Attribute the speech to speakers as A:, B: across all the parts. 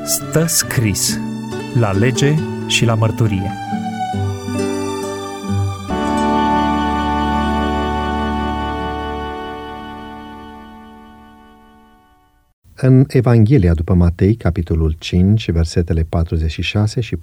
A: Stă scris la lege și la mărturie.
B: În Evanghelia după Matei, capitolul 5, versetele 46 și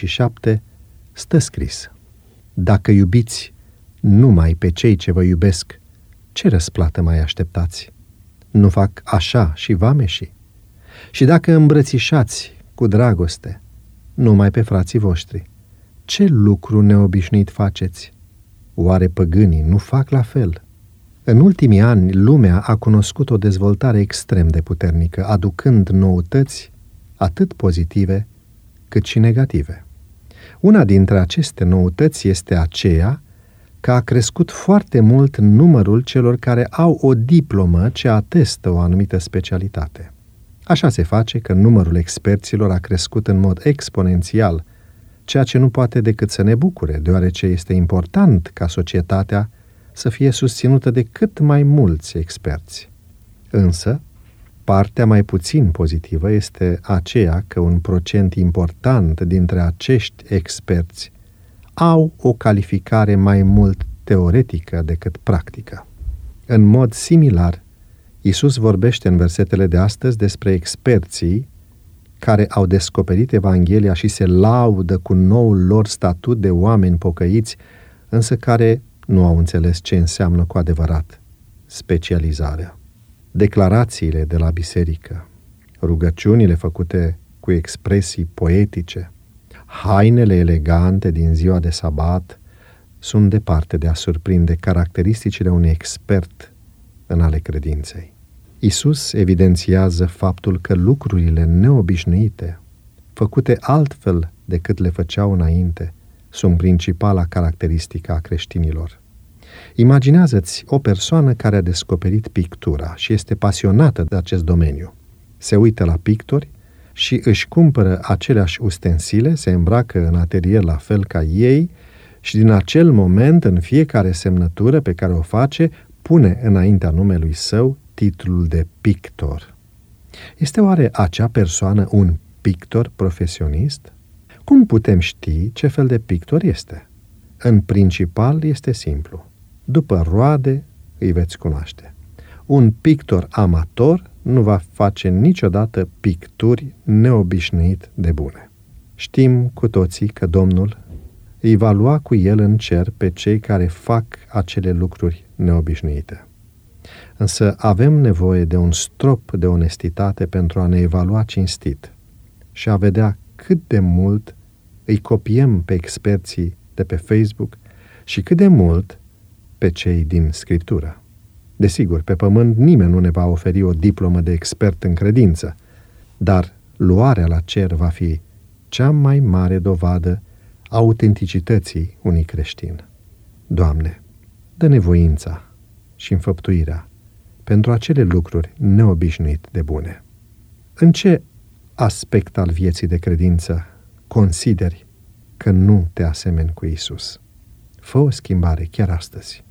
B: 47, stă scris: Dacă iubiți numai pe cei ce vă iubesc, ce răsplată mai așteptați? Nu fac așa și vameșii? Și dacă îmbrățișați cu dragoste numai pe frații voștri, ce lucru neobișnuit faceți? Oare păgânii nu fac la fel? În ultimii ani, lumea a cunoscut o dezvoltare extrem de puternică, aducând noutăți atât pozitive cât și negative. Una dintre aceste noutăți este aceea că a crescut foarte mult numărul celor care au o diplomă ce atestă o anumită specialitate. Așa se face că numărul experților a crescut în mod exponențial, ceea ce nu poate decât să ne bucure, deoarece este important ca societatea să fie susținută de cât mai mulți experți. Însă, partea mai puțin pozitivă este aceea că un procent important dintre acești experți au o calificare mai mult teoretică decât practică. În mod similar, Iisus vorbește în versetele de astăzi despre experții care au descoperit Evanghelia și se laudă cu noul lor statut de oameni pocăiți, însă care nu au înțeles ce înseamnă cu adevărat specializarea. Declarațiile de la biserică, rugăciunile făcute cu expresii poetice, hainele elegante din ziua de sabat sunt departe de a surprinde caracteristicile unui expert în ale credinței. Iisus evidențiază faptul că lucrurile neobișnuite, făcute altfel decât le făceau înainte, sunt principala caracteristică a creștinilor. Imaginează-ți o persoană care a descoperit pictura și este pasionată de acest domeniu. Se uită la pictori și își cumpără aceleași ustensile, se îmbracă în atelier la fel ca ei și din acel moment, în fiecare semnătură pe care o face, pune înaintea numelui său titlul de pictor. Este oare acea persoană un pictor profesionist? Cum putem ști ce fel de pictor este? În principal este simplu. După roade îi veți cunoaște. Un pictor amator nu va face niciodată picturi neobișnuit de bune. Știm cu toții că Domnul îi va lua cu el în cer pe cei care fac acele lucruri neobișnuite. Însă avem nevoie de un strop de onestitate pentru a ne evalua cinstit și a vedea cât de mult îi copiem pe experții de pe Facebook și cât de mult pe cei din Scriptură. Desigur, pe pământ nimeni nu ne va oferi o diplomă de expert în credință, dar luarea la cer va fi cea mai mare dovadă a autenticității unui creștin. Doamne, dă-ne voința și înfăptuirea pentru acele lucruri neobișnuit de bune. În ce aspect al vieții de credință consideri că nu te asemeni cu Iisus? Fă o schimbare chiar astăzi.